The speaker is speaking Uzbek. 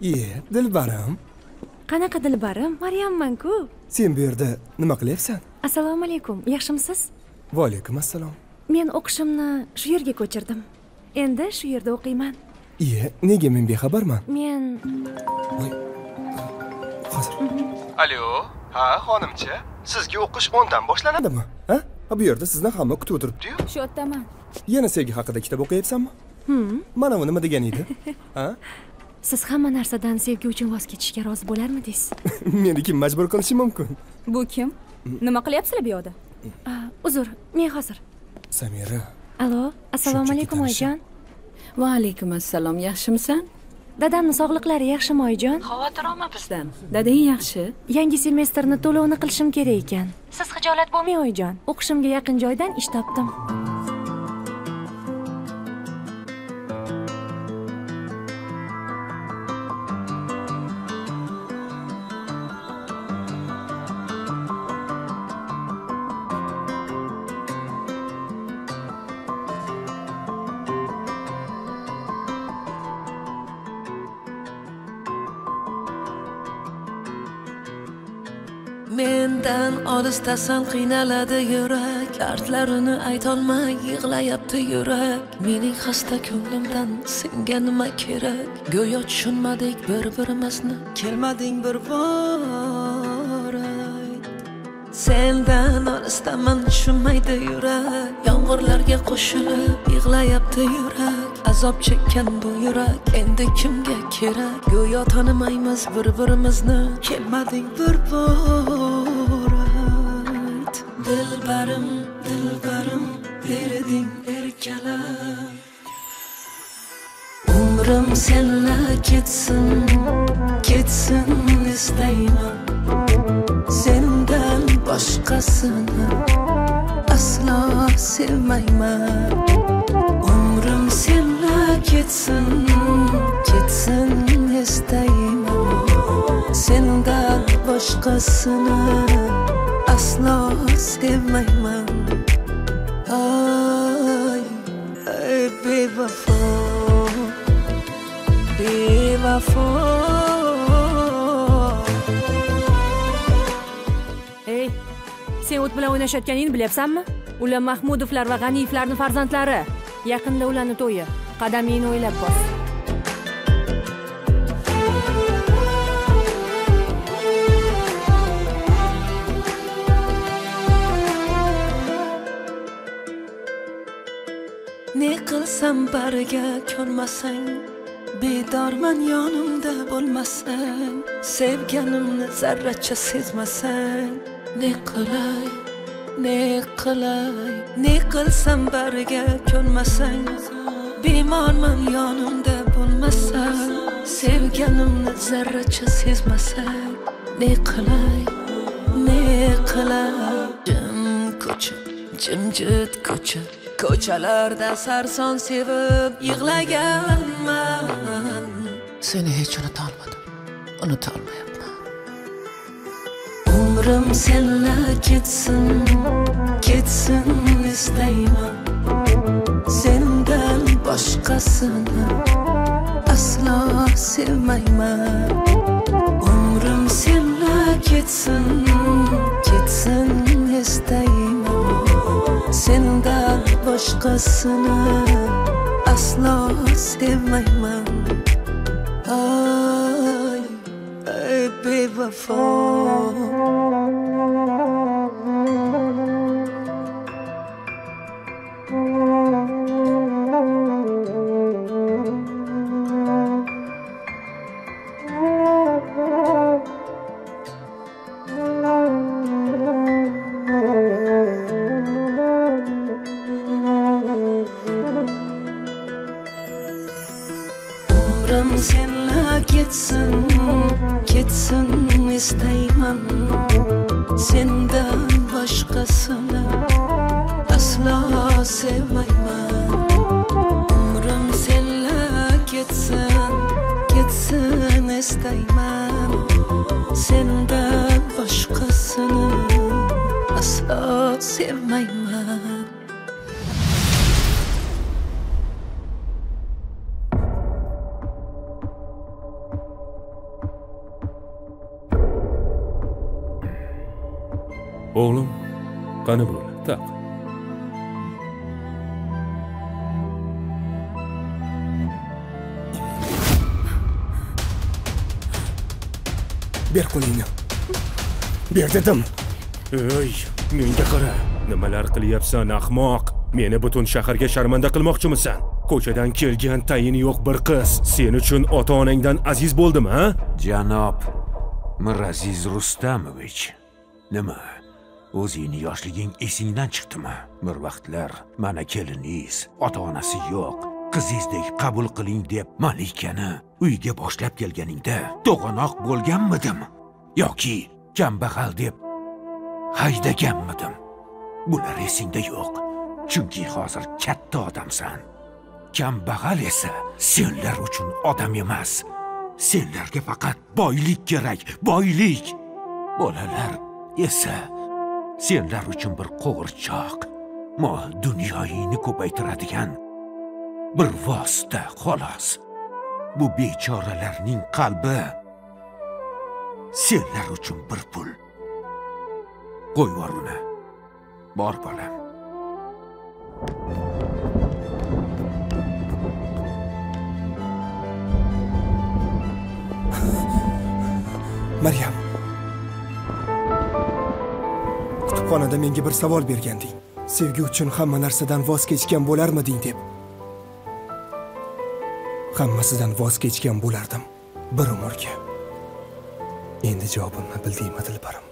Dilbarim. Qanaqa Dilbarim? Maryamman-ku. Sen bu yerda nima qilyapsan? Assalomu alaykum. Yaxshimisiz? Va alaykum assalom. Men o'qishimni shu yerga ko'chirdim. Endi shu yerda o'qiyman. Nega men bexabarman? Men hozir. Alo, ha, xonimcha. Sizga o'qish 10 dan boshlanadimi? Ha? Bu yerda sizni hamma kutib o'tiribdi-yu. Shu yerdaman. Yana sevgi haqida kitob o'qiyapsanmi? Mana bu nima degan edi? Ha? Siz hamma narsadan sevgi uchun voz kechishga rozi bo'larmidingiz? Meni kim majbur qilishi mumkin? Bu kim? Nima qilyapsizlar bu yerda? Uzr, men hozir. Samira. Alo, assalomu alaykum oyijon. Va alaykum assalom. Yaxshimisan? Dadamning sog'liqlari yaxshimi oyijon? Xavotir olma bizdan. Dadang yaxshi. Yangi semestrni to'lovini qilishim kerak ekan. Siz xijolat bo'lmang oyijon. O'qishimga yaqin joydan ish topdim. Mendan olisdasan qiynaladi yurak, dardlarini aytolmay yig'layapti yurak. Mening xasta ko'nglimdan senga nima kerak? Go'yo tushunmadik bir-birimizni, kelmading bir bor. Sendan olisdaman tushunmaydi yurak, yomg'irlarga qo'shilib yig'layapti yurak. Azob chekkan bu yurak endi kimga kerak? Go'yo tanimaymiz bir-birimizni, kelmading bir bor. Dilbarim, dilbarim, berding erkalab. Umrim senla ketsin, ketsin istayman. Sendan boshqasini aslo sevmayman. Umrim senla ketsin, ketsin istayman. Sendan boshqasini aslo sevmayman. Ay, ay bevafo, bevafo. Sen o't bilan o'ynashayotganingni bilyapsanmi? Ular Mahmudovlar va G'aniyevlarning farzandlari. Yaqinda ularning to'yi. Qadamingni o'ylab bos. Ne qilsam bariga ko'nmasang, bedorman yonimda bo'lmasang, sevganimni zarracha sezmasang. Ne qilay, ne qilay, ne qilsam bariga ko'nmasang, bemorman yonimda bo'lmasang, sevganimni zarracha sezmasang. Ne qilay, ne qilay. Jim ko'cha, jimjit ko'cha, ko'chalarda sarson sevib yig'laganman. Seni hech unutolmadim, unutolmayapman. Umrim senla ketsin, ketsin istayman. Sendan boshqasini aslo sevmayman. Umrim senla ketsin, ketsin istayman. Sendan boshqasini aslo sevmayman. Ay, ay bevafo. Umrim senla ketsin, ketsin istayman. Sendan boshqasini aslo sevmayman. Umrim senla ketsin, ketsin istayman. Sendan boshqasini aslo sevmayman. O'g'lim, qani bo'l, taq. Ber qo'lingni. Ber dedim. Ey, menga qara. Nimalar qilyapsan, ahmoq? Meni butun shaharga sharmanda qilmoqchimisan? Ko'chadan kelgan tayini yo'q bir qiz sen uchun ota-onangdan aziz bo'ldimi, ha? Janob Miraziz Rustamovich, nima? O'zingni yoshliging esingdan chiqdimi? Bir vaqtlar mana keliningiz, ota-onasi yo'q, qizingizdek qabul qiling deb Malikani uyga boshlab kelganingda to'g'anoq bo'lganmidim yoki kambag'al deb haydaganmidim? Bular esingda yo'q. Chunki hozir katta odamsan. Kambag'al esa senlar uchun odam emas. Senlarga faqat boylik kerak, boylik. Bolalar esa senlar uchun bir qo'g'irchoq, mol dunyoyingni ko'paytiradigan bir vosita xolos. Bu bechoralarning qalbi senlar uchun bir pul. Qo'y bor uni. Bor bolam. Maryam. Kutubxonada menga bir savol berganding. Sevgi uchun hamma narsadan voz kechgan bo'larmiding deb. Hammasidan voz kechgan bo'lardim bir umrga. Endi javobimni bildingmi, Dilbarim?